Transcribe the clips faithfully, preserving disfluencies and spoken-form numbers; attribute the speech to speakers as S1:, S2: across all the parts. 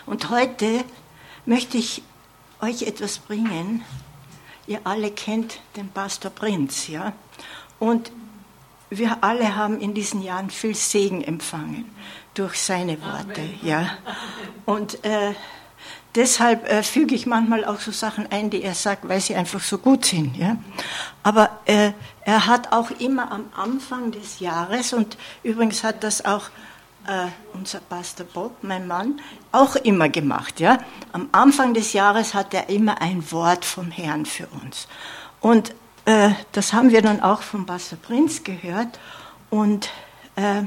S1: Und heute möchte ich euch etwas bringen. Ihr alle kennt den Pastor Prinz, ja? Und wir alle haben in diesen Jahren viel Segen empfangen durch seine Worte, ja? Und äh, deshalb äh, füge ich manchmal auch so Sachen ein, die er sagt, weil sie einfach so gut sind, ja? Aber äh, er hat auch immer am Anfang des Jahres, und übrigens hat das auch Uh, unser Pastor Bob, mein Mann, auch immer gemacht. Ja? Am Anfang des Jahres hat er immer ein Wort vom Herrn für uns. Und uh, das haben wir dann auch von Pastor Prinz gehört. Und uh,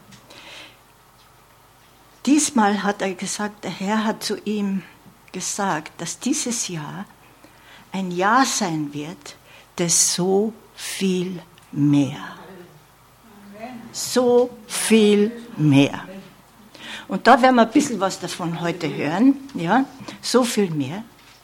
S1: diesmal hat er gesagt, der Herr hat zu ihm gesagt, dass dieses Jahr ein Jahr sein wird, das so viel mehr. So viel mehr. Und da werden wir ein bisschen was davon heute hören. Ja? So viel mehr.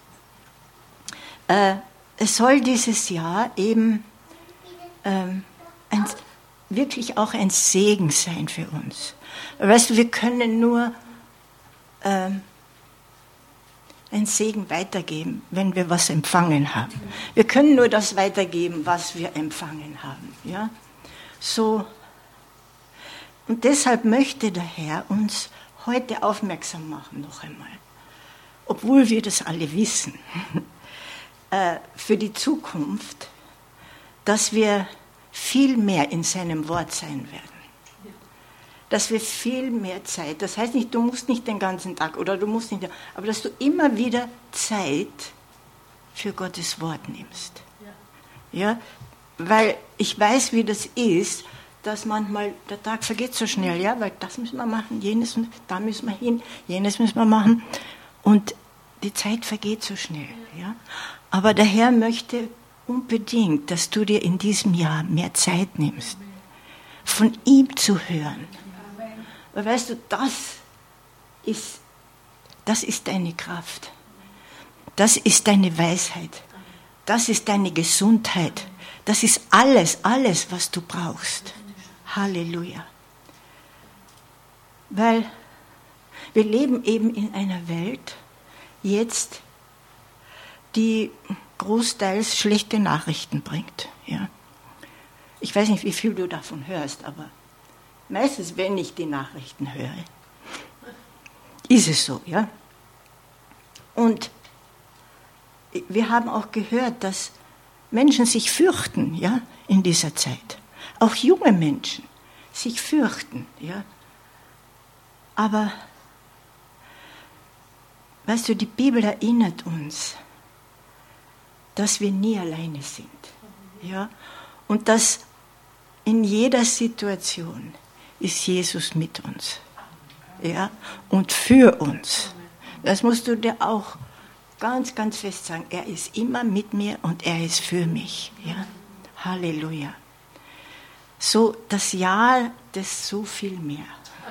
S1: Äh, es soll dieses Jahr eben ähm, ein, wirklich auch ein Segen sein für uns. Weißt du, wir können nur ähm, einen Segen weitergeben, wenn wir was empfangen haben. Wir können nur das weitergeben, was wir empfangen haben. Ja? So. Und deshalb möchte der Herr uns heute aufmerksam machen, noch einmal, obwohl wir das alle wissen, äh, für die Zukunft, dass wir viel mehr in seinem Wort sein werden. Dass wir viel mehr Zeit, das heißt nicht, du musst nicht den ganzen Tag oder du musst nicht, aber dass du immer wieder Zeit für Gottes Wort nimmst. Ja, weil ich weiß, wie das ist, dass manchmal der Tag vergeht so schnell, ja, weil das müssen wir machen, jenes, da müssen wir hin, jenes müssen wir machen und die Zeit vergeht so schnell, ja. Aber der Herr möchte unbedingt, dass du dir in diesem Jahr mehr Zeit nimmst, von ihm zu hören. Weil weißt du, das ist, das ist deine Kraft, das ist deine Weisheit, das ist deine Gesundheit, das ist alles, alles, was du brauchst. Halleluja. Weil wir leben eben in einer Welt jetzt, die großteils schlechte Nachrichten bringt. Ja. Ich weiß nicht, wie viel du davon hörst, aber meistens, wenn ich die Nachrichten höre, ist es so. Ja. Und wir haben auch gehört, dass Menschen sich fürchten, ja, in dieser Zeit. Auch junge Menschen sich fürchten, ja. Aber, weißt du, die Bibel erinnert uns, dass wir nie alleine sind, ja. Und dass in jeder Situation ist Jesus mit uns, ja, und für uns. Das musst du dir auch ganz, ganz fest sagen. Er ist immer mit mir und er ist für mich, ja. Halleluja. So, das Jahr, das so viel mehr.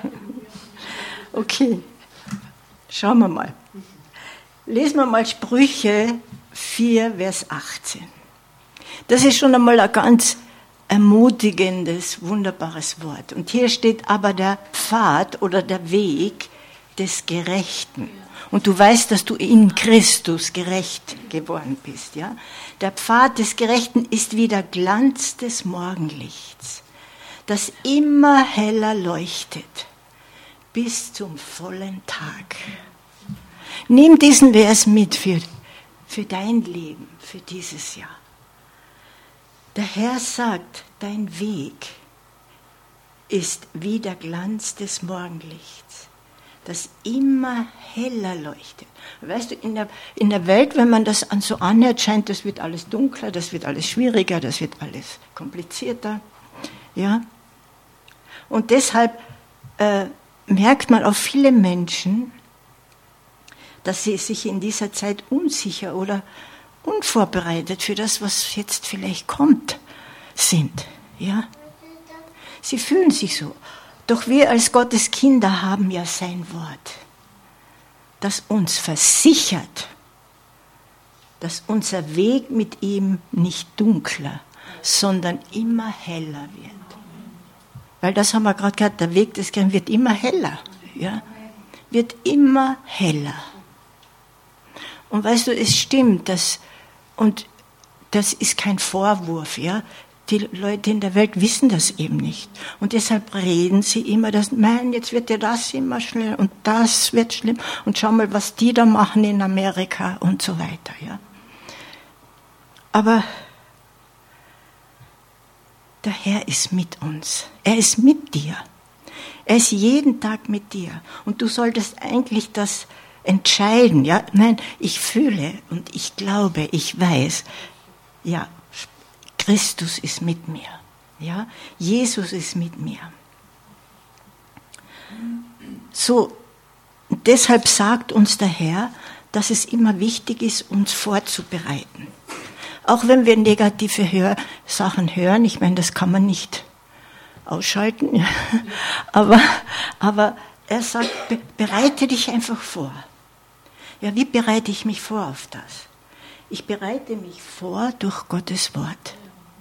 S1: Okay, schauen wir mal. Lesen wir mal Sprüche vier, Vers achtzehn. Das ist schon einmal ein ganz ermutigendes, wunderbares Wort. Und hier steht aber der Pfad oder der Weg des Gerechten. Und du weißt, dass du in Christus gerecht geworden bist. Ja? Der Pfad des Gerechten ist wie der Glanz des Morgenlichts, das immer heller leuchtet, bis zum vollen Tag. Nimm diesen Vers mit für, für dein Leben, für dieses Jahr. Der Herr sagt, dein Weg ist wie der Glanz des Morgenlichts, das immer heller leuchtet. Weißt du, in der, in der Welt, wenn man das so anhört, scheint, das wird alles dunkler, das wird alles schwieriger, das wird alles komplizierter. Ja? Und deshalb äh, merkt man auch viele Menschen, dass sie sich in dieser Zeit unsicher oder unvorbereitet für das, was jetzt vielleicht kommt, sind. Ja? Sie fühlen sich so. Doch wir als Gottes Kinder haben ja sein Wort, das uns versichert, dass unser Weg mit ihm nicht dunkler, sondern immer heller wird. Weil das haben wir gerade gehört, der Weg des Herrn wird immer heller. Ja? wird immer heller. Und weißt du, es stimmt, dass, und das ist kein Vorwurf, ja. Die Leute in der Welt wissen das eben nicht. Und deshalb reden sie immer, dass, nein, jetzt wird ja das immer schlimm und das wird schlimm. Und schau mal, was die da machen in Amerika und so weiter, ja. Aber der Herr ist mit uns. Er ist mit dir. Er ist jeden Tag mit dir. Und du solltest eigentlich das entscheiden, ja. Nein, ich fühle und ich glaube, ich weiß, ja, Christus ist mit mir. Ja? Jesus ist mit mir. So, deshalb sagt uns der Herr, dass es immer wichtig ist, uns vorzubereiten. Auch wenn wir negative Hör- Sachen hören, ich meine, das kann man nicht ausschalten, ja. aber, aber er sagt, be- bereite dich einfach vor. Ja, wie bereite ich mich vor auf das? Ich bereite mich vor durch Gottes Wort.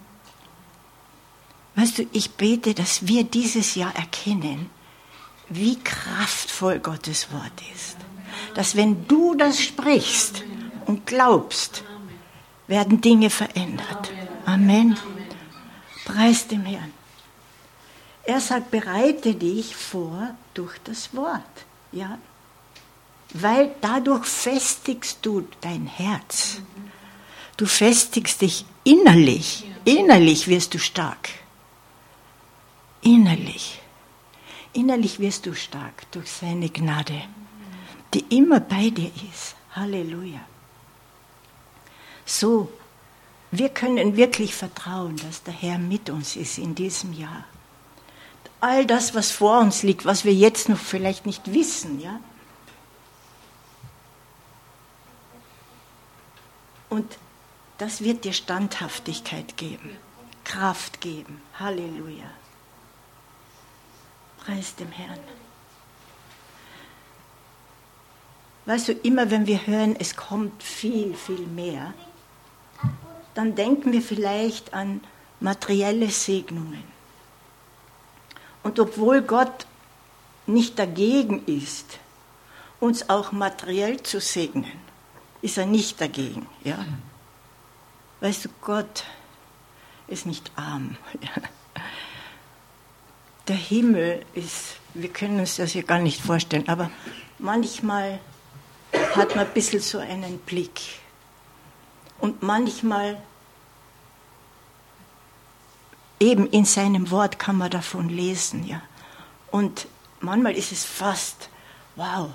S1: Weißt du, ich bete, dass wir dieses Jahr erkennen, wie kraftvoll Gottes Wort ist. Dass wenn du das sprichst und glaubst, werden Dinge verändert. Amen. Preis dem Herrn. Er sagt, bereite dich vor durch das Wort. Ja? Weil dadurch festigst du dein Herz. Du festigst dich innerlich. Innerlich wirst du stark. Innerlich. Innerlich wirst du stark durch seine Gnade, die immer bei dir ist. Halleluja. So, wir können wirklich vertrauen, dass der Herr mit uns ist in diesem Jahr. All das, was vor uns liegt, was wir jetzt noch vielleicht nicht wissen, ja. Und das wird dir Standhaftigkeit geben, Kraft geben. Halleluja. Preis dem Herrn. Weißt du, immer wenn wir hören, es kommt viel, viel mehr, dann denken wir vielleicht an materielle Segnungen. Und obwohl Gott nicht dagegen ist, uns auch materiell zu segnen, ist er nicht dagegen. Ja? Weißt du, Gott ist nicht arm. Ja? Der Himmel ist, wir können uns das hier gar nicht vorstellen, aber manchmal hat man ein bisschen so einen Blick. Und manchmal, eben in seinem Wort kann man davon lesen. Ja. Und manchmal ist es fast, wow,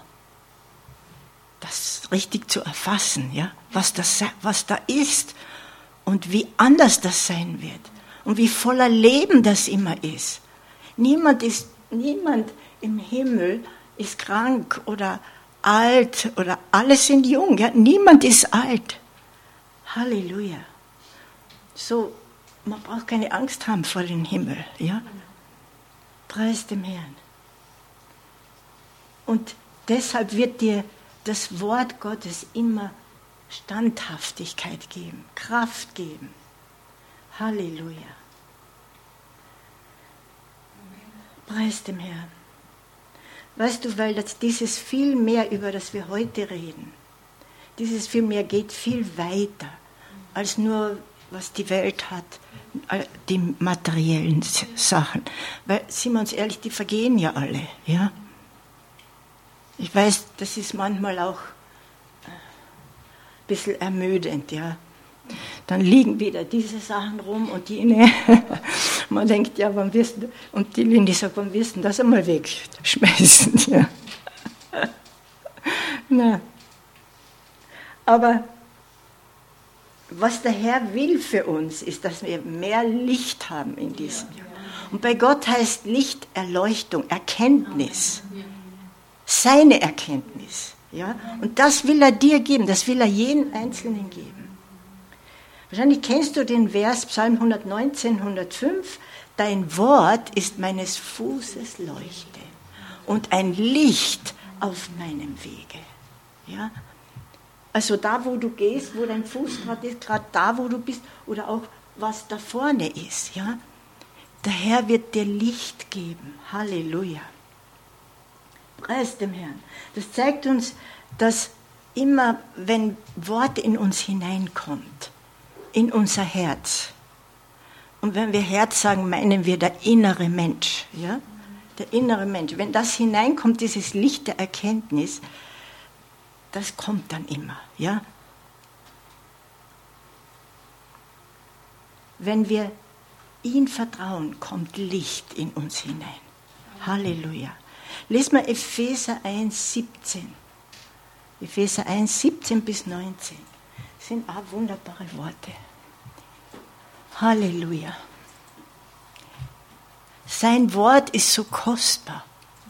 S1: das richtig zu erfassen, ja, was, das, was da ist und wie anders das sein wird und wie voller Leben das immer ist. Niemand ist, niemand im Himmel ist krank oder alt oder alle sind jung. Ja? Niemand ist alt. Halleluja. So, man braucht keine Angst haben vor dem Himmel. Ja? Preis dem Herrn. Und deshalb wird dir das Wort Gottes immer Standhaftigkeit geben, Kraft geben. Halleluja. Preis dem Herrn. Weißt du, weil das, dieses viel mehr, über das wir heute reden, dieses viel mehr geht viel weiter als nur, was die Welt hat, die materiellen Sachen. Weil, sind wir uns ehrlich, die vergehen ja alle. Ja? Ich weiß, das ist manchmal auch ein bisschen ermüdend. Ja? Dann liegen wieder diese Sachen rum und jene. Man denkt, ja, wann wirst du, und die Lindy sagt, wann wirst du das einmal wegschmeißen? Ja. Na. Aber was der Herr will für uns, ist, dass wir mehr Licht haben in diesem Jahr. Und bei Gott heißt Licht Erleuchtung, Erkenntnis. Seine Erkenntnis. Ja? Und das will er dir geben, das will er jedem Einzelnen geben. Wahrscheinlich kennst du den Vers Psalm hundertneunzehn, hundertfünf. Dein Wort ist meines Fußes Leuchte und ein Licht auf meinem Wege. Ja? Also da, wo du gehst, wo dein Fuß gerade ist, gerade da, wo du bist, oder auch was da vorne ist. Ja? Der Herr wird dir Licht geben. Halleluja. Preis dem Herrn. Das zeigt uns, dass immer, wenn Wort in uns hineinkommt, in unser Herz, und wenn wir Herz sagen, meinen wir der innere Mensch, ja? Der innere Mensch. Wenn das hineinkommt, dieses Licht der Erkenntnis, das kommt dann immer, ja? Wenn wir ihm vertrauen, kommt Licht in uns hinein. Halleluja. Lesen wir Epheser eins, siebzehn. Epheser eins, siebzehn bis neunzehn. Das sind auch wunderbare Worte. Halleluja. Sein Wort ist so kostbar.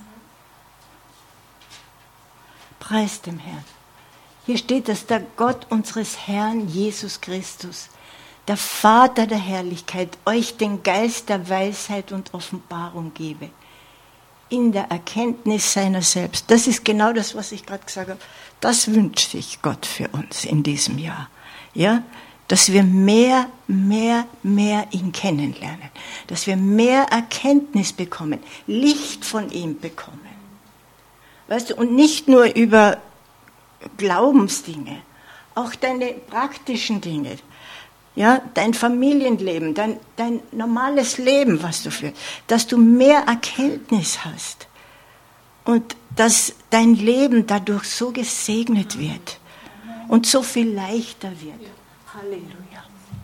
S1: Preis dem Herrn. Hier steht, dass der Gott unseres Herrn Jesus Christus, der Vater der Herrlichkeit, euch den Geist der Weisheit und Offenbarung gebe, in der Erkenntnis seiner selbst. Das ist genau das, was ich gerade gesagt habe. Das wünscht sich Gott für uns in diesem Jahr. Ja? Dass wir mehr, mehr, mehr ihn kennenlernen. Dass wir mehr Erkenntnis bekommen, Licht von ihm bekommen. Weißt du, und nicht nur über Glaubensdinge, auch deine praktischen Dinge. Ja, dein Familienleben, dein, dein normales Leben, was du führst, dass du mehr Erkenntnis hast und dass dein Leben dadurch so gesegnet wird und so viel leichter wird. Halleluja.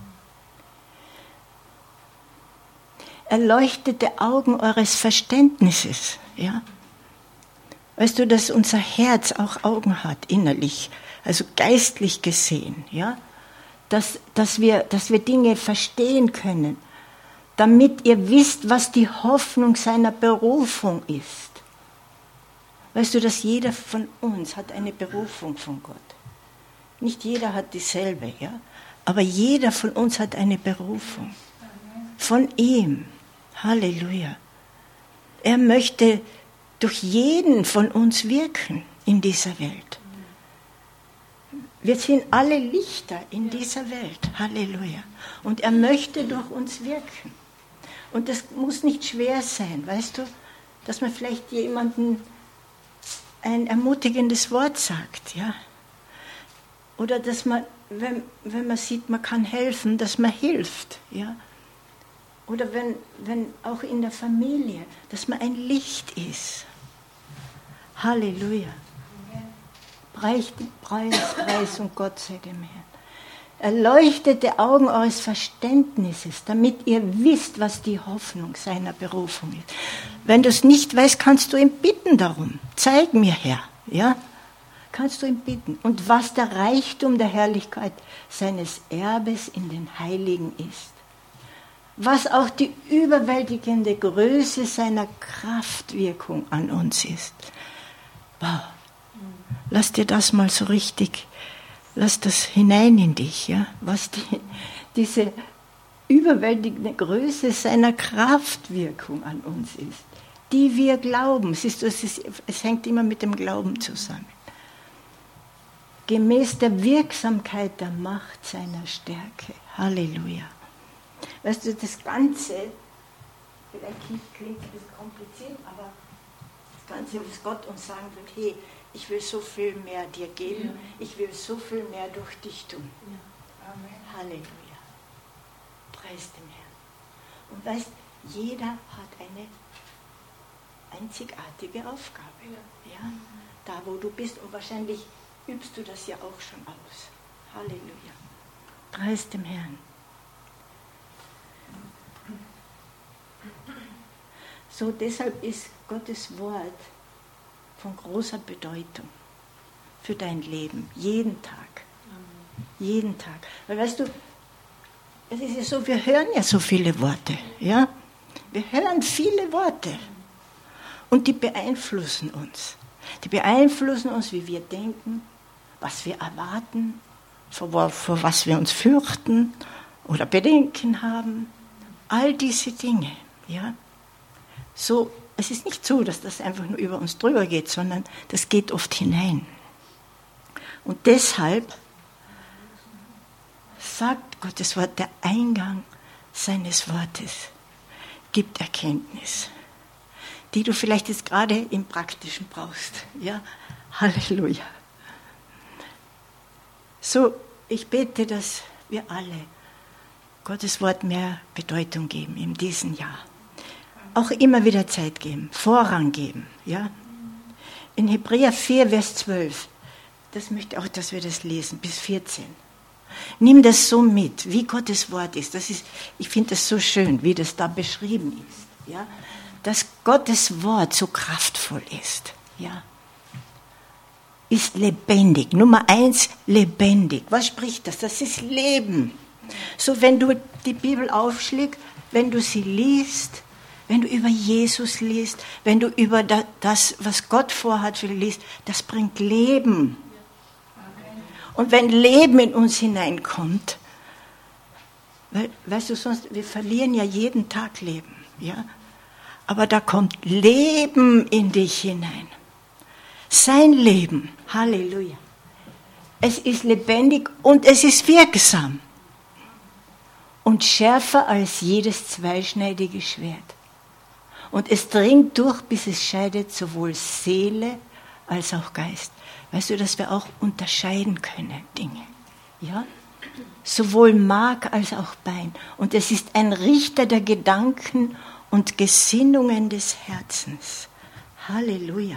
S1: Erleuchtete Augen eures Verständnisses, ja. Weißt du, dass unser Herz auch Augen hat, innerlich, also geistlich gesehen, ja. Dass, dass, wir, dass wir Dinge verstehen können, damit ihr wisst, was die Hoffnung seiner Berufung ist. Weißt du, dass jeder von uns hat eine Berufung von Gott. Nicht jeder hat dieselbe, ja? Aber jeder von uns hat eine Berufung von ihm. Halleluja. Er möchte durch jeden von uns wirken in dieser Welt. Wir sind alle Lichter in dieser Welt. Halleluja. Und er möchte durch uns wirken. Und das muss nicht schwer sein, weißt du, dass man vielleicht jemandem ein ermutigendes Wort sagt, ja. Oder dass man, wenn, wenn man sieht, man kann helfen, dass man hilft, ja. Oder wenn, wenn auch in der Familie, dass man ein Licht ist. Halleluja. Preis, Preis, Preis und Gott sei dem Herrn. Erleuchtete Augen eures Verständnisses, damit ihr wisst, was die Hoffnung seiner Berufung ist. Wenn du es nicht weißt, kannst du ihn bitten darum. Zeig mir, Herr. Ja? Kannst du ihn bitten. Und was der Reichtum der Herrlichkeit seines Erbes in den Heiligen ist. Was auch die überwältigende Größe seiner Kraftwirkung an uns ist. Wow. Lass dir das mal so richtig, lass das hinein in dich, ja, was die, diese überwältigende Größe seiner Kraftwirkung an uns ist, die wir glauben. Siehst du, es, ist, es hängt immer mit dem Glauben zusammen. Gemäß der Wirksamkeit der Macht seiner Stärke. Halleluja. Weißt du, das Ganze, vielleicht klingt es ein bisschen kompliziert, aber das Ganze, was Gott uns sagen wird, hey, ich will so viel mehr dir geben, ja. Ich will so viel mehr durch dich tun. Ja. Amen. Halleluja. Preis dem Herrn. Und weißt, jeder hat eine einzigartige Aufgabe. Ja. Ja? Da, wo du bist. Und wahrscheinlich übst du das ja auch schon aus. Halleluja. Preis dem Herrn. So, deshalb ist Gottes Wort von großer Bedeutung für dein Leben, jeden Tag. Jeden Tag. Weil weißt du, es ist ja so, wir hören ja so viele Worte. Ja? Wir hören viele Worte. Und die beeinflussen uns. Die beeinflussen uns, wie wir denken, was wir erwarten, vor, vor was wir uns fürchten oder Bedenken haben. All diese Dinge. Ja? So, es ist nicht so, dass das einfach nur über uns drüber geht, sondern das geht oft hinein. Und deshalb sagt Gottes Wort, der Eingang seines Wortes gibt Erkenntnis. die du vielleicht jetzt gerade im Praktischen brauchst. Ja, Halleluja. So, ich bete, dass wir alle Gottes Wort mehr Bedeutung geben in diesem Jahr. Auch immer wieder Zeit geben, Vorrang geben. Ja? In Hebräer vier, Vers zwölf, das möchte ich auch, dass wir das lesen, bis vierzehn. Nimm das so mit, wie Gottes Wort ist. Das ist, ich finde das so schön, wie das da beschrieben ist. Ja? Dass Gottes Wort so kraftvoll ist. Ja? Ist lebendig. Nummer eins, lebendig. Was spricht das? Das ist Leben. So, wenn du die Bibel aufschlägst, wenn du sie liest, wenn du über Jesus liest, wenn du über das, was Gott vorhat, liest, das bringt Leben. Und wenn Leben in uns hineinkommt, weil, weißt du, sonst, wir verlieren ja jeden Tag Leben, ja? Aber da kommt Leben in dich hinein. Sein Leben, Halleluja. Es ist lebendig und es ist wirksam. Und schärfer als jedes zweischneidige Schwert. Und es dringt durch, bis es scheidet sowohl Seele als auch Geist. Weißt du, dass wir auch unterscheiden können, Dinge. Ja? Sowohl Mark als auch Bein. Und es ist ein Richter der Gedanken und Gesinnungen des Herzens. Halleluja.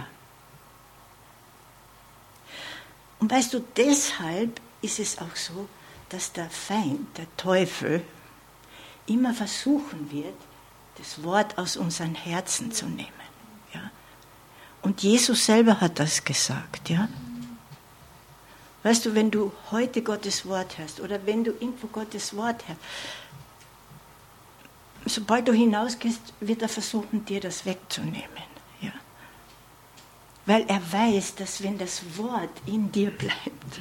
S1: Und weißt du, deshalb ist es auch so, dass der Feind, der Teufel, immer versuchen wird, das Wort aus unseren Herzen zu nehmen. Ja? Und Jesus selber hat das gesagt. Ja? Weißt du, wenn du heute Gottes Wort hörst oder wenn du irgendwo Gottes Wort hörst, sobald du hinausgehst, wird er versuchen, dir das wegzunehmen. Ja? Weil er weiß, dass wenn das Wort in dir bleibt,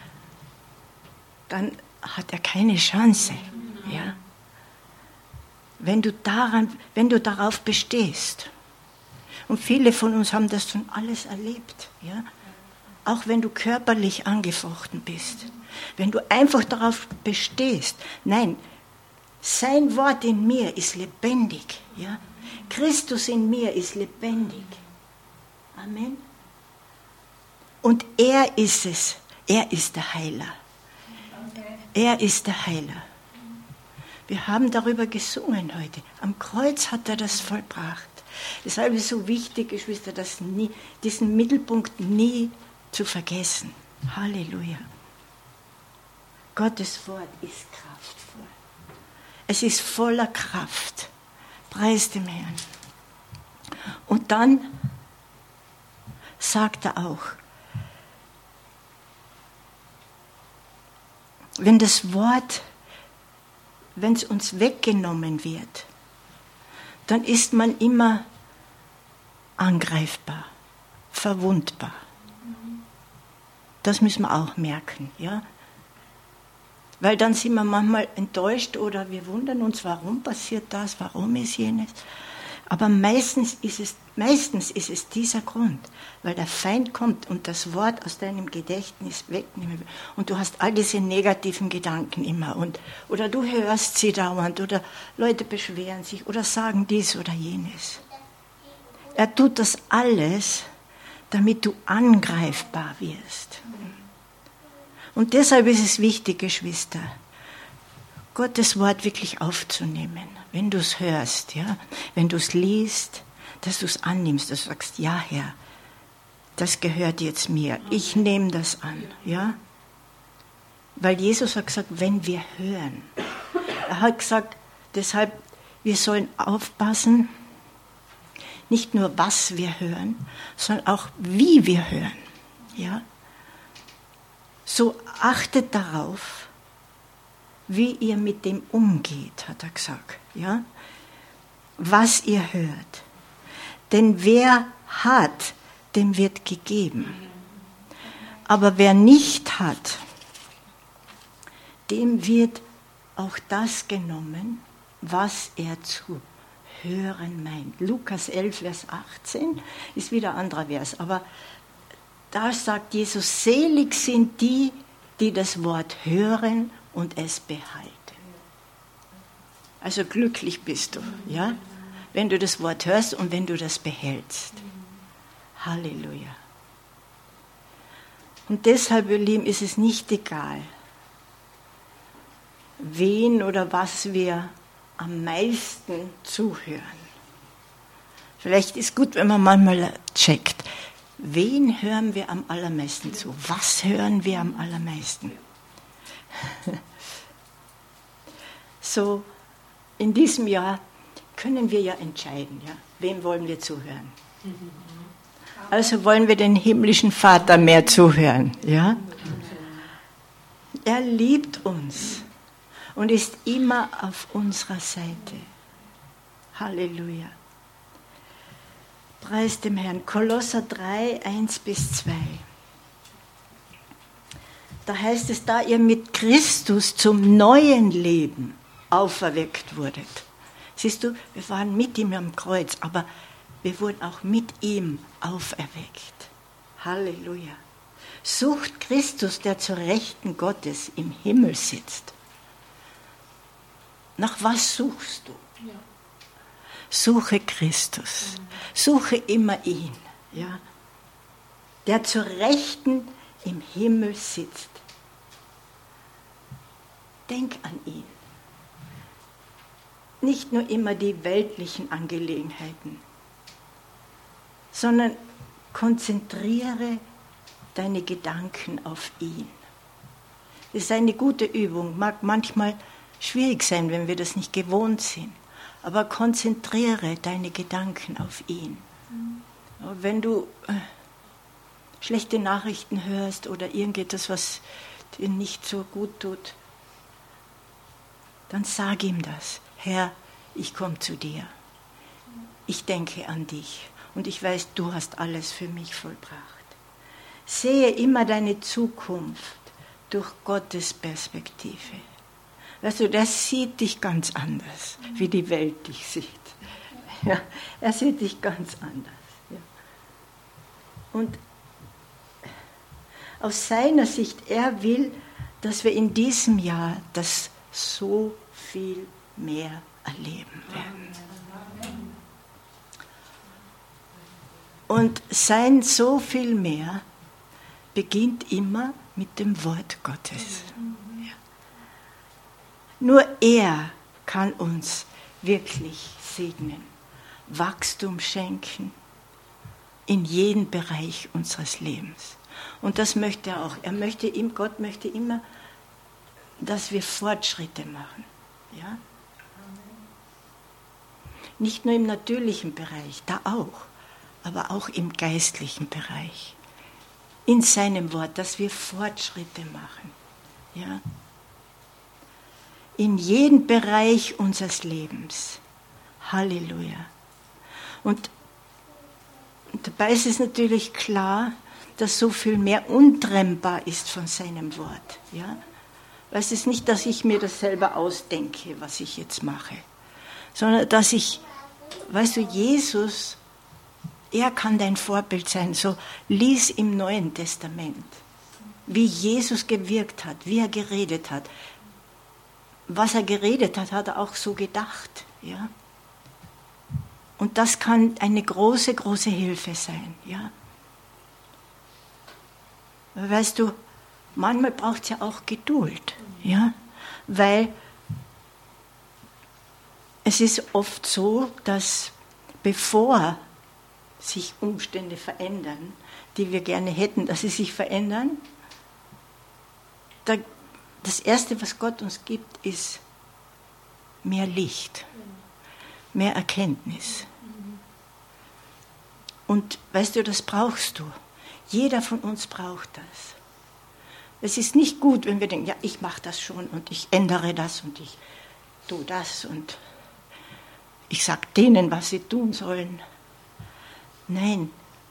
S1: dann hat er keine Chance. Ja? Wenn du daran, wenn du darauf bestehst. Und viele von uns haben das schon alles erlebt. Ja? Auch wenn du körperlich angefochten bist. Wenn du einfach darauf bestehst. Nein, sein Wort in mir ist lebendig. Ja? Christus in mir ist lebendig. Amen. Und er ist es. Er ist der Heiler. Er ist der Heiler. Wir haben darüber gesungen heute. Am Kreuz hat er das vollbracht. Deshalb ist es so wichtig, Geschwister, das nie, diesen Mittelpunkt nie zu vergessen. Halleluja. Gottes Wort ist kraftvoll. Es ist voller Kraft. Preis dem Herrn. Und dann sagt er auch, wenn das Wort, wenn es uns weggenommen wird, dann ist man immer angreifbar, verwundbar. Das müssen wir auch merken, ja? Weil dann sind wir manchmal enttäuscht oder wir wundern uns, warum passiert das, warum ist jenes. Aber meistens ist es, meistens ist es dieser Grund, weil der Feind kommt und das Wort aus deinem Gedächtnis wegnehmen will. Und du hast all diese negativen Gedanken immer. Und, oder du hörst sie dauernd oder Leute beschweren sich oder sagen dies oder jenes. Er tut das alles, damit du angreifbar wirst. Und deshalb ist es wichtig, Geschwister, Gottes Wort wirklich aufzunehmen, wenn du es hörst, ja, wenn du es liest, dass du es annimmst, dass du sagst, ja Herr, das gehört jetzt mir, ich nehme das an, ja. Weil Jesus hat gesagt, wenn wir hören, er hat gesagt, deshalb, wir sollen aufpassen, nicht nur was wir hören, sondern auch wie wir hören, ja. So achtet darauf, wie ihr mit dem umgeht, hat er gesagt. Ja? Was ihr hört. Denn wer hat, dem wird gegeben. Aber wer nicht hat, dem wird auch das genommen, was er zu hören meint. Lukas elf, Vers achtzehn ist wieder ein anderer Vers. Aber da sagt Jesus, selig sind die, die das Wort hören und es behalten. Also glücklich bist du, ja? wenn du das Wort hörst und wenn du das behältst. Halleluja. Und deshalb, ihr Lieben, ist es nicht egal, wen oder was wir am meisten zuhören. Vielleicht ist gut, wenn man manchmal checkt, wen hören wir am allermeisten zu? Was hören wir am allermeisten? So, in diesem Jahr können wir ja entscheiden, ja, wem wollen wir zuhören. Also wollen wir den himmlischen Vater mehr zuhören, ja? Er liebt uns und ist immer auf unserer Seite. Halleluja. Preis dem Herrn. Kolosser drei, eins bis zwei. Da heißt es, da ihr mit Christus zum neuen Leben auferweckt wurdet. Siehst du, wir waren mit ihm am Kreuz, aber wir wurden auch mit ihm auferweckt. Halleluja. Sucht Christus, der zur Rechten Gottes im Himmel sitzt. Nach was suchst du? Ja. Suche Christus. Mhm. Suche immer ihn, ja, der zur Rechten im Himmel sitzt. Denk an ihn. Nicht nur immer die weltlichen Angelegenheiten, sondern konzentriere deine Gedanken auf ihn. Das ist eine gute Übung, mag manchmal schwierig sein, wenn wir das nicht gewohnt sind, aber konzentriere deine Gedanken auf ihn. Mhm. Wenn du äh, schlechte Nachrichten hörst oder irgendetwas, was dir nicht so gut tut, dann sag ihm das. Herr, ich komme zu dir. Ich denke an dich und ich weiß, du hast alles für mich vollbracht. Sehe immer deine Zukunft durch Gottes Perspektive. Weißt du, der sieht dich ganz anders, wie die Welt dich sieht. Ja, er sieht dich ganz anders. Ja. Und aus seiner Sicht, er will, dass wir in diesem Jahr das so viel mehr erleben werden. Und sein so viel mehr beginnt immer mit dem Wort Gottes. Ja. Nur er kann uns wirklich segnen, Wachstum schenken in jeden Bereich unseres Lebens. Und das möchte er auch. Er möchte, Gott möchte immer, dass wir Fortschritte machen. Ja? Nicht nur im natürlichen Bereich, da auch, aber auch im geistlichen Bereich. In seinem Wort, dass wir Fortschritte machen. Ja? In jedem Bereich unseres Lebens. Halleluja. Und, und dabei ist es natürlich klar, dass so viel mehr untrennbar ist von seinem Wort. Ja? Weil es ist nicht, dass ich mir das selber ausdenke, was ich jetzt mache, sondern dass ich, weißt du, Jesus, er kann dein Vorbild sein. So lies im Neuen Testament, wie Jesus gewirkt hat, wie er geredet hat. Was er geredet hat, hat er auch so gedacht. Ja? Und das kann eine große, große Hilfe sein. Ja? Weißt du, manchmal braucht es ja auch Geduld. Ja? Weil es ist oft so, dass bevor sich Umstände verändern, die wir gerne hätten, dass sie sich verändern, da, das Erste, was Gott uns gibt, ist mehr Licht, mehr Erkenntnis. Und weißt du, das brauchst du. Jeder von uns braucht das. Es ist nicht gut, wenn wir denken, ja, ich mache das schon und ich ändere das und ich tue das und ich sage denen, was sie tun sollen. Nein,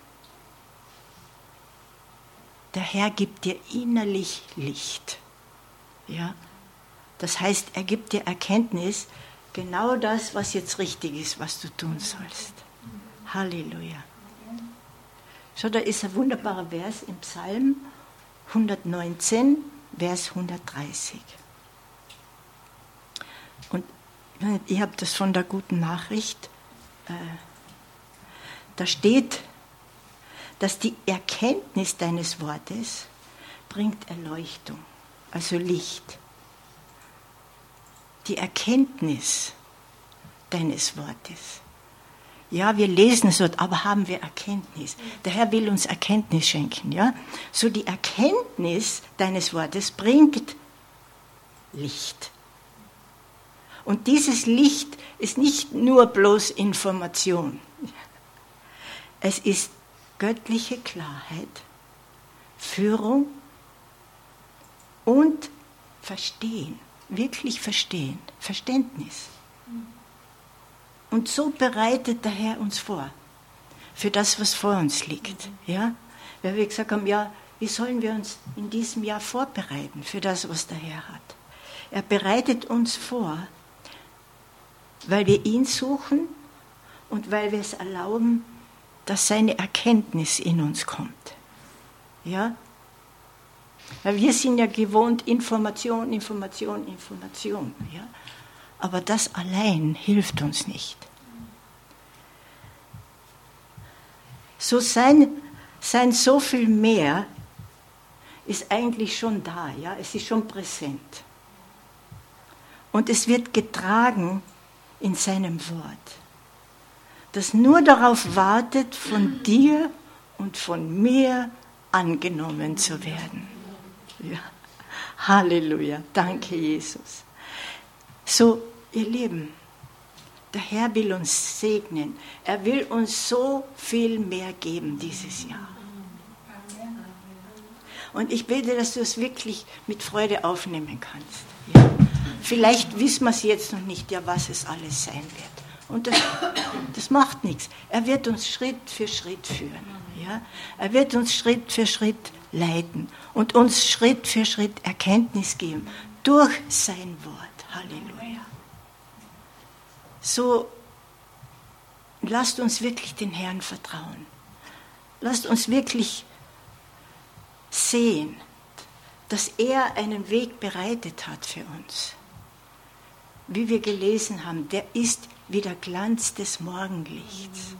S1: der Herr gibt dir innerlich Licht. Ja? Das heißt, er gibt dir Erkenntnis, genau das, was jetzt richtig ist, was du tun sollst. Halleluja. So, da ist ein wunderbarer Vers im Psalm hundertneunzehn, Vers hundertdreißig. Und ihr habt das von der guten Nachricht äh, da steht, dass die Erkenntnis deines Wortes bringt Erleuchtung, also Licht. Die Erkenntnis deines Wortes. Ja, wir lesen es dort, aber haben wir Erkenntnis? Der Herr will uns Erkenntnis schenken, ja? So die Erkenntnis deines Wortes bringt Licht. Und dieses Licht ist nicht nur bloß Information. Es ist göttliche Klarheit, Führung und Verstehen. Wirklich verstehen, Verständnis. Und so bereitet der Herr uns vor, für das, was vor uns liegt. Ja? Weil wir gesagt haben, ja, wie sollen wir uns in diesem Jahr vorbereiten für das, was der Herr hat? Er bereitet uns vor, weil wir ihn suchen und weil wir es erlauben, dass seine Erkenntnis in uns kommt. Ja? Weil wir sind ja gewohnt, Information, Information, Information. Ja? Aber das allein hilft uns nicht. So sein, sein so viel mehr ist eigentlich schon da. Ja? Es ist schon präsent. Und es wird getragen in seinem Wort, das nur darauf wartet, von dir und von mir angenommen zu werden. Ja. Halleluja, danke Jesus. So, ihr Lieben, der Herr will uns segnen. Er will uns so viel mehr geben dieses Jahr. Und ich bete, dass du es wirklich mit Freude aufnehmen kannst. Ja. Vielleicht wissen wir es jetzt noch nicht, ja, was es alles sein wird. Und das, das macht nichts. Er wird uns Schritt für Schritt führen. Ja? Er wird uns Schritt für Schritt leiten und uns Schritt für Schritt Erkenntnis geben durch sein Wort. Halleluja. So, lasst uns wirklich den Herrn vertrauen. Lasst uns wirklich sehen, dass er einen Weg bereitet hat für uns. Wie wir gelesen haben, der ist wie der Glanz des Morgenlichts.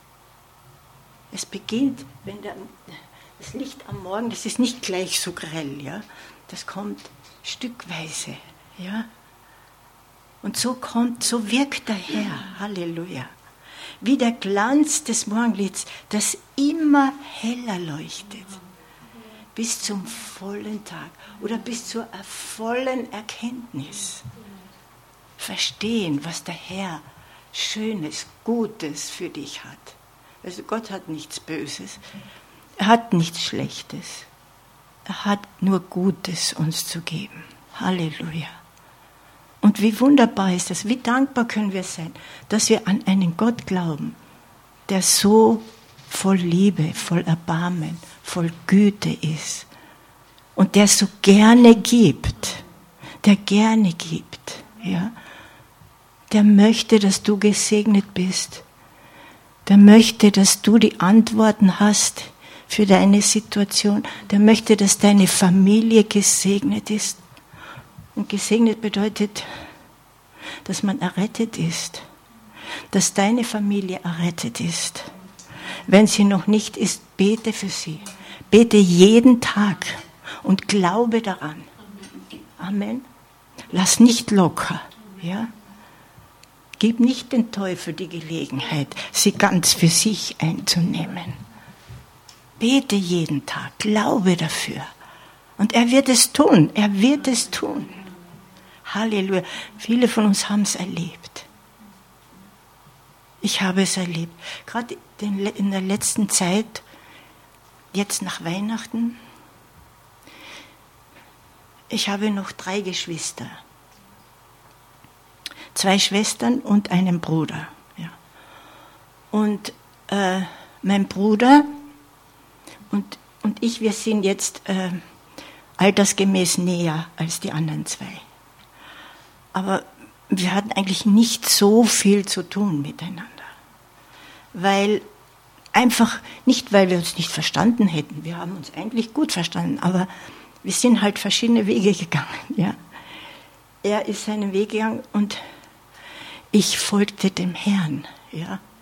S1: Es beginnt, wenn der, das Licht am Morgen, das ist nicht gleich so grell, ja, das kommt stückweise, ja. Und so kommt, so wirkt der Herr, Halleluja, wie der Glanz des Morgenlichts, das immer heller leuchtet, bis zum vollen Tag oder bis zur vollen Erkenntnis. Verstehen, was der Herr Schönes, Gutes für dich hat. Also Gott hat nichts Böses, er hat nichts Schlechtes, er hat nur Gutes uns zu geben. Halleluja. Und wie wunderbar ist das, wie dankbar können wir sein, dass wir an einen Gott glauben, der so voll Liebe, voll Erbarmen, voll Güte ist und der so gerne gibt, der gerne gibt, ja. Der möchte, dass du gesegnet bist. Der möchte, dass du die Antworten hast für deine Situation. Der möchte, dass deine Familie gesegnet ist. Und gesegnet bedeutet, dass man errettet ist. Dass deine Familie errettet ist. Wenn sie noch nicht ist, bete für sie. Bete jeden Tag und glaube daran. Amen. Lass nicht locker, ja? Gib nicht den Teufel die Gelegenheit, sie ganz für sich einzunehmen. Bete jeden Tag, glaube dafür. Und er wird es tun, er wird es tun. Halleluja. Viele von uns haben es erlebt. Ich habe es erlebt. Gerade in der letzten Zeit, jetzt nach Weihnachten, ich habe noch drei Geschwister. Zwei Schwestern und einen Bruder. Ja. Und äh, mein Bruder und, und ich, wir sind jetzt äh, altersgemäß näher als die anderen zwei. Aber wir hatten eigentlich nicht so viel zu tun miteinander. Weil einfach, nicht weil wir uns nicht verstanden hätten, wir haben uns eigentlich gut verstanden, aber wir sind halt verschiedene Wege gegangen. Ja. Er ist seinen Weg gegangen und ich folgte dem Herrn, ja,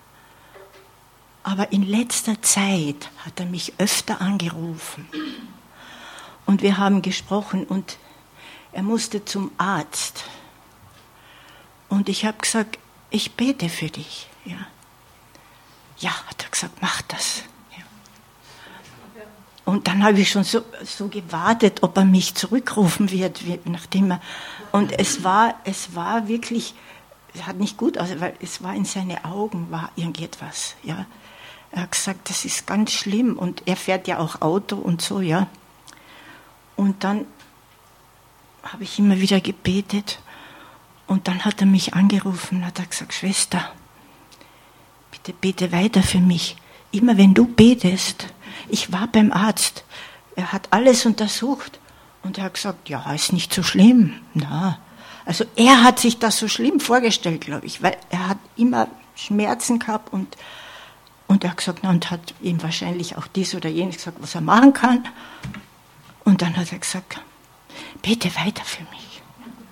S1: Aber in letzter Zeit hat er mich öfter angerufen. Und wir haben gesprochen und er musste zum Arzt. Und ich habe gesagt, ich bete für dich. Ja, ja, hat er gesagt, mach das. Ja. Und dann habe ich schon so, so gewartet, ob er mich zurückrufen wird, nachdem er. Und es war, es war wirklich, es hat nicht gut aus, weil es war in seine Augen, war irgendetwas. Ja. Er hat gesagt, das ist ganz schlimm und er fährt ja auch Auto und so, ja. Und dann habe ich immer wieder gebetet und dann hat er mich angerufen und hat er gesagt, Schwester, bitte bete weiter für mich. Immer wenn du betest, ich war beim Arzt, er hat alles untersucht und er hat gesagt, ja, ist nicht so schlimm. Na, also er hat sich das so schlimm vorgestellt, glaube ich, weil er hat immer Schmerzen gehabt und, und er hat gesagt, na, und hat ihm wahrscheinlich auch dies oder jenes gesagt, was er machen kann. Und dann hat er gesagt, bete weiter für mich.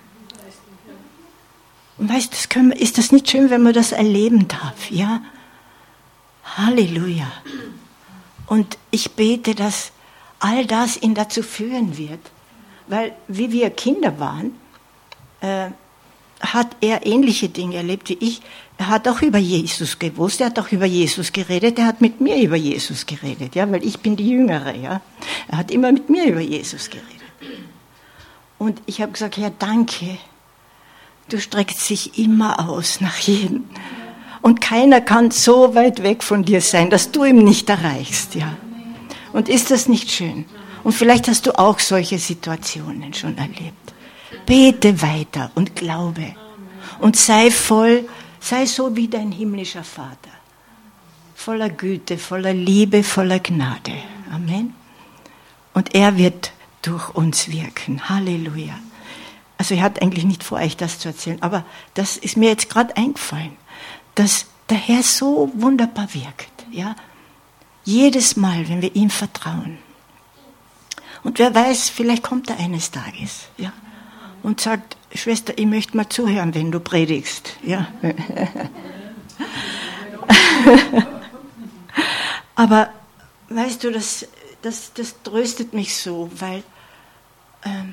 S1: Und weißt du, das können wir, ist das nicht schön, wenn man das erleben darf? Ja? Halleluja. Und ich bete, dass all das ihn dazu führen wird. Weil, wie wir Kinder waren, äh, hat er ähnliche Dinge erlebt wie ich. Er hat auch über Jesus gewusst, er hat auch über Jesus geredet, er hat mit mir über Jesus geredet, ja, weil ich bin die Jüngere, ja. Er hat immer mit mir über Jesus geredet. Und ich habe gesagt, ja, danke, du streckst dich immer aus nach jedem. Und keiner kann so weit weg von dir sein, dass du ihn nicht erreichst, ja. Und ist das nicht schön? Und vielleicht hast du auch solche Situationen schon erlebt. Bete weiter und glaube. Und sei voll, sei so wie dein himmlischer Vater. Voller Güte, voller Liebe, voller Gnade. Amen. Und er wird durch uns wirken. Halleluja. Also er hat eigentlich nicht vor, euch das zu erzählen, aber das ist mir jetzt gerade eingefallen, dass der Herr so wunderbar wirkt. Ja? Jedes Mal, wenn wir ihm vertrauen. Und wer weiß, vielleicht kommt er eines Tages, ja, und sagt, Schwester, ich möchte mal zuhören, wenn du predigst. Ja. Aber weißt du, das, das, das tröstet mich so, weil ähm,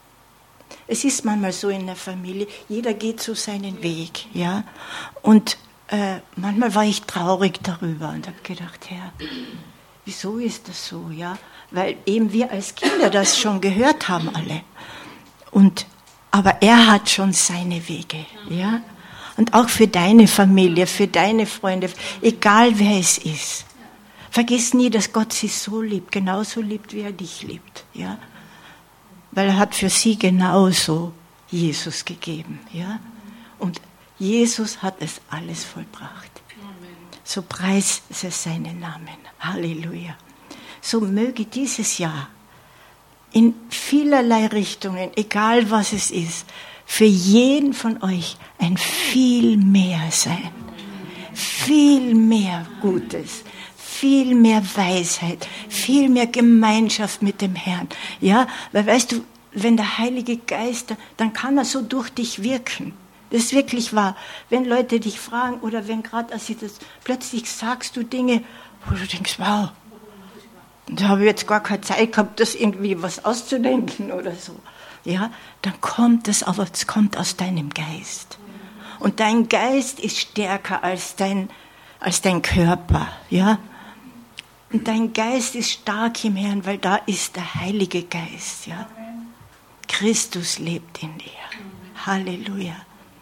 S1: es ist manchmal so in der Familie, jeder geht so seinen Weg. Ja? Und äh, manchmal war ich traurig darüber und habe gedacht, Herr, wieso ist das so? Ja? Weil eben wir als Kinder das schon gehört haben alle. Und, aber er hat schon seine Wege. Ja? Und auch für deine Familie, für deine Freunde, egal wer es ist. Vergiss nie, dass Gott sie so liebt, genauso liebt, wie er dich liebt. Ja? Weil er hat für sie genauso Jesus gegeben. Ja? Und Jesus hat es alles vollbracht. So preis es seinen Namen. Halleluja. So möge dieses Jahr in vielerlei Richtungen, egal was es ist, für jeden von euch ein viel mehr sein. Viel mehr Gutes, viel mehr Weisheit, viel mehr Gemeinschaft mit dem Herrn. Ja, weil weißt du, wenn der Heilige Geist, dann kann er so durch dich wirken. Das ist wirklich wahr. Wenn Leute dich fragen oder wenn gerade, als sie das, plötzlich sagst du Dinge, wo du denkst, wow, da habe ich jetzt gar keine Zeit gehabt, das irgendwie was auszudenken oder so. Ja, dann kommt es, aber es kommt aus deinem Geist. Und dein Geist ist stärker als dein, als dein Körper, ja. Und dein Geist ist stark im Herrn, weil da ist der Heilige Geist, ja. Christus lebt in dir. Halleluja.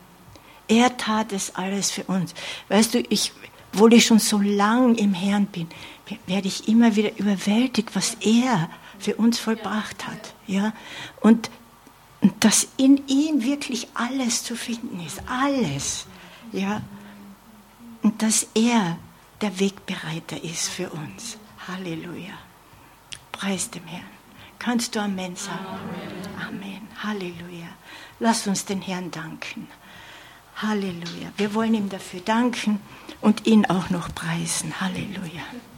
S1: Er tat es alles für uns. Weißt du, ich, obwohl ich schon so lang im Herrn bin, werde ich immer wieder überwältigt, was er für uns vollbracht hat. Ja? Und, und dass in ihm wirklich alles zu finden ist. Alles. Ja? Und dass er der Wegbereiter ist für uns. Halleluja. Preis dem Herrn. Kannst du Amen sagen? Amen. Amen. Halleluja. Lass uns den Herrn danken. Halleluja. Wir wollen ihm dafür danken und ihn auch noch preisen. Halleluja.